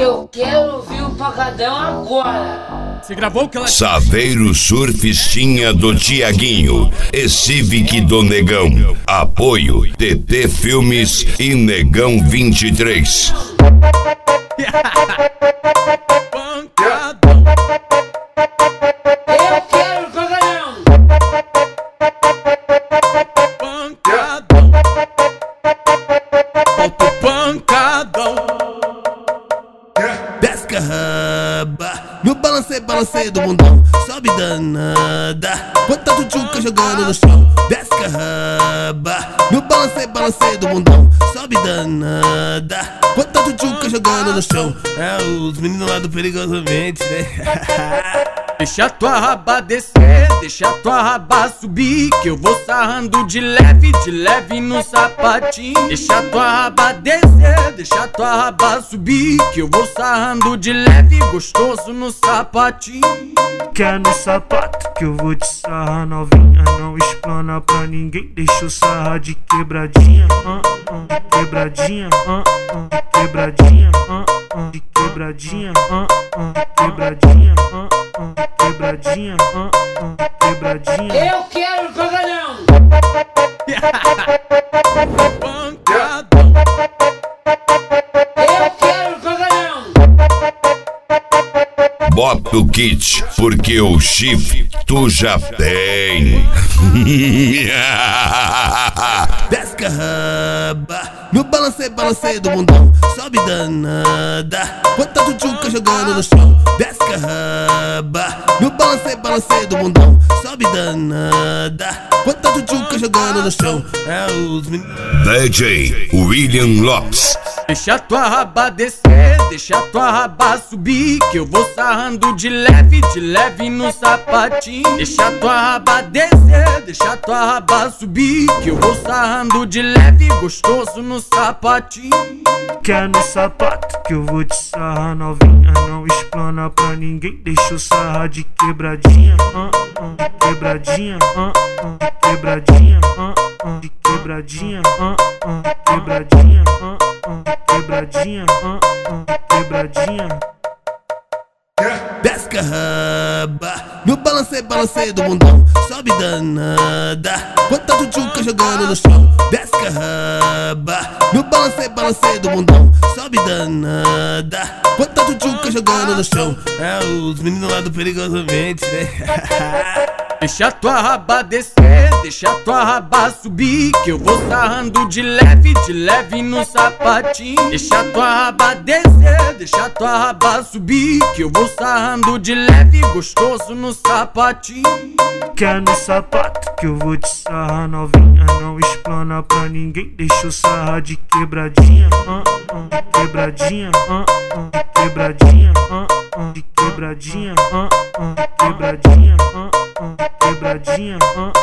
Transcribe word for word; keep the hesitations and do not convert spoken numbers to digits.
Eu quero ouvir o pancadão agora. Você gravou o que ela... Saveiro Surfistinha do Tiaguinho e Civic do Negão. Apoio T T Filmes e Negão vinte e três. Pancadão. Eu quero pancadão. Pancadão. Solta o pancadão. Desce carraba, no balancei, balancei do mundão. Sobe danada, bota a tchutchuca jogando no chão. Desce carraba, no balancei, balancei do mundão. Sobe danada, bota a tchutchuca jogando no chão. É os meninos lá do Perigosamente, né? Deixa tua raba descer, deixa tua raba subir, que eu vou sarrando de leve, de leve no sapatinho. Deixa tua raba descer, deixa tua raba subir, que eu vou sarrando de leve, gostoso no sapatinho. Quer no sapato que eu vou te sarrar novinha. Não explana pra ninguém, deixa eu sarrar de quebradinha, uh, uh, de quebradinha, uh, uh, de quebradinha, uh, uh, de quebradinha, uh, uh, de quebradinha, uh, uh, de quebradinha, uh, uh, de quebradinha. Eu quero pancadão. Pancadão. Eu quero pancadão. Bota o kit, porque o chifre tu já tem. Desce carraba, no balancei, balancei do mundão. Sobe danada, bota a tchutchuca jogando no chão. Desce carraba, no balancei, balancei do mundão. Sobe danada, bota a tchutchuca jogando no chão. É os meninos. D J William Lopes. Deixa tua raba descer, deixa tua raba subir, que eu vou sarrando de leve, de leve no sapatinho. Deixa tua raba descer, deixa tua raba subir, que eu vou sarrando de leve, gostoso no sapatinho. Quer no sapato que eu vou te sarrar novinha. Não explana pra ninguém, deixa eu sarrar de quebradinha, uh, uh, de quebradinha, uh, uh, de quebradinha, uh, uh, de quebradinha, uh, uh, de quebradinha, uh, uh, de quebradinha, uh, uh, de quebradinha. Desce carraba, no balancei, balancei do mundão. Sobe danada, bota a tchutchuca jogando no chão. Desce carraba, no balancei, balancei do mundão. Sobe danada, bota a tchutchuca jogando no chão. É os meninos lá do Perigosamente, né? Deixa tua raba descer, deixa tua raba subir, que eu vou sarrando de leve, de leve no sapatinho. Deixa tua raba descer, deixa tua raba subir, que eu vou sarrando de leve, gostoso no sapatinho. Quer no sapato que eu vou te sarrar novinha. Não explana pra ninguém, deixa eu sarrar de quebradinha, uh, uh, de quebradinha, uh, uh, de quebradinha, uh, uh, de quebradinha, uh, uh, de quebradinha, uh, uh, de quebradinha, uh,